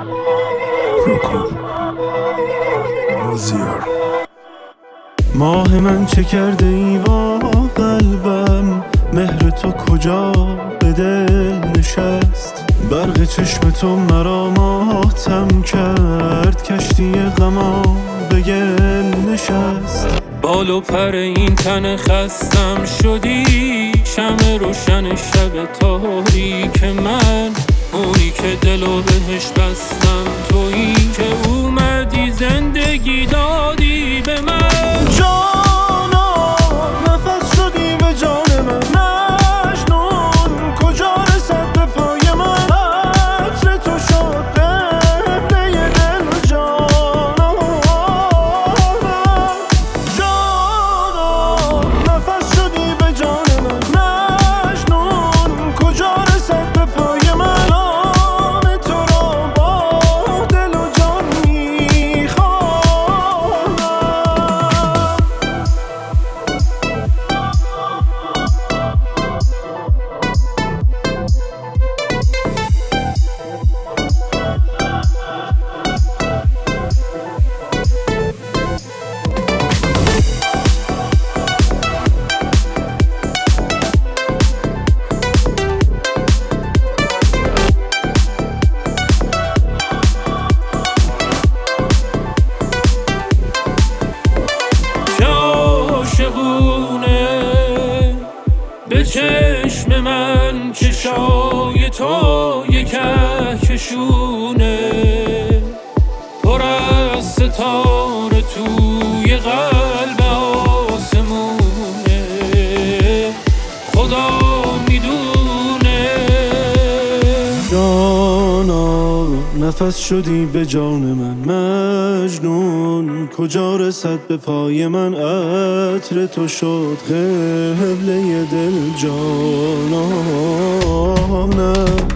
مازیار ماه من چه کرده ای با قلبم، مهر تو کجا به دل نشست، برق چشم تو مرا ماتم کرد، کشتی غما به گل نشست. بال و پر این تن خستم شدی، شمع روشن شب تاریک من، اونی که دلو بهش بستم، تویی که اومدی زندگی دادی به من. جانا نفس شدی به جان من، مجنون کجا رسد به پای من، عطر تو شد قبله دل جانا. جانا نفس شدی به جان من، مجنون کجا رسد به پای من، نام تو را با دل و جان میخوانم. به چشم من چشای تو یک کهکشونه، پر از ستاره توی قلب آسمونه، خدا میدونه. جانا نفس شدی به جان من، مجنون کجا رسد به پای من، عطر تو شد قبله دل جانانم.